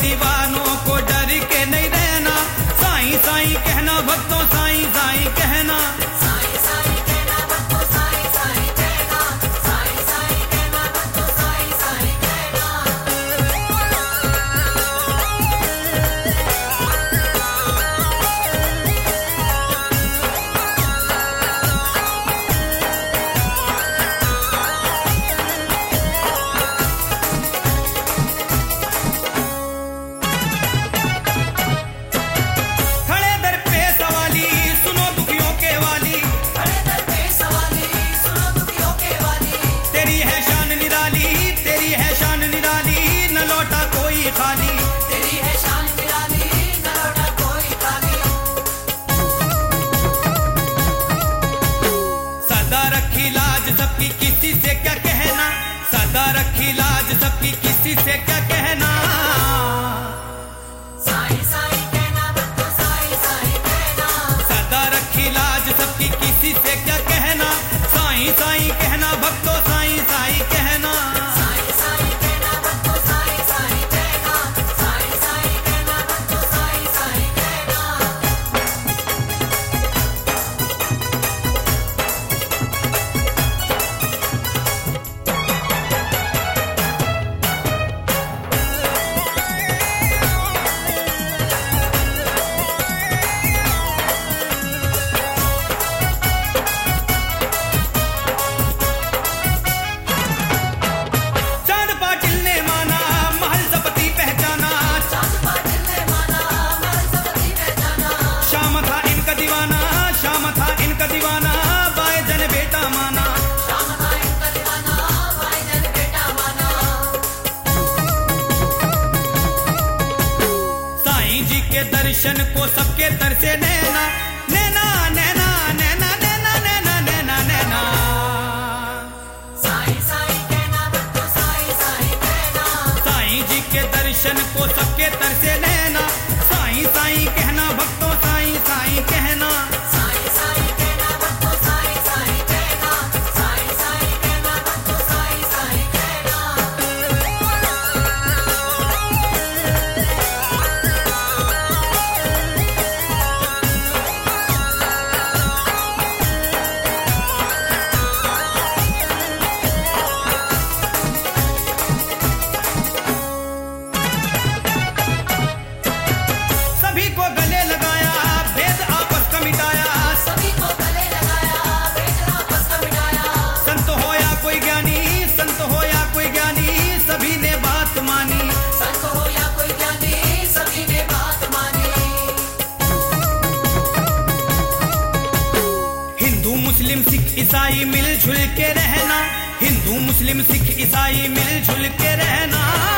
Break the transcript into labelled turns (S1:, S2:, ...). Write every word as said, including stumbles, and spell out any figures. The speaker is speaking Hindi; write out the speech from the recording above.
S1: दीवानों को डर के नहीं रहना, साईं साईं कहना भक्तों साईं साईं कहना,
S2: साईं साईं कहना भक्तों साईं साईं कहना, साईं साईं कहना भक्तों साईं साईं कहना।
S1: खड़े दर पे सवाली सुनो दुखियों के वाली,
S2: खड़े दर पे सवाली सुनो दुखियों के वाली,
S1: तेरी है शान निराली, तेरी है शान निराली, न लौटा कोई खाली,
S2: तेरी है शान निराली, न लौटा कोई खाली।
S1: सदा रखी लाज सबकी किसी से क्या कहना, सदा रखी लाज सबकी किसी से क्या कहना,
S2: साईं साईं कहना भक्तों साईं साईं कहना,
S1: सदा रखी लाज सबकी किसी से क्या कहना, साईं साईं कहना भक्तों साईं साईं कहना,
S2: साईं साईं कहना भक्तों साईं साईं कहना, साईं साईं कहना भक्तों साईं साईं कहना।
S1: चांद पाटिल ने माना महल सपति पहचाना,
S2: चांद पाटिल ने माना महल सपति पहचाना,
S1: शाम था इनका दीवाना, शाम था इनका दीवाना, बाय जन बेटा माना,
S2: शाम था इनका दीवाना, भाईजान बेटा माना।
S1: साईं जी के दर्शन को सबके तरसे नैना, नैना नैना नैना नैना नैना नैना नैना,
S2: साईं साईं कहना भक्तों साईं साईं कहना,
S1: साईं जी के दर्शन को सबके तरसे नैना, साईं साईं कहना भक्तों साईं साईं कहना,
S2: साईं साईं कहना भक्तों साईं साईं कहना, साईं साईं कहना भक्तों साईं साईं कहना।
S1: सभी को गले लगाया भेद आपस का मिटाया,
S2: सभी को गले लगाया, भेद आपस का मिटाया,
S1: संत हो या कोई ज्ञानी, संत हो या कोई ज्ञानी, सभी ने बात मानी,
S2: संत हो या कोई ज्ञानी, सभी ने बात मानी।
S1: हिंदू मुस्लिम सिख ईसाई मिलजुल के रहना, हिंदू मुस्लिम सिख ईसाई मिलजुल के रहना,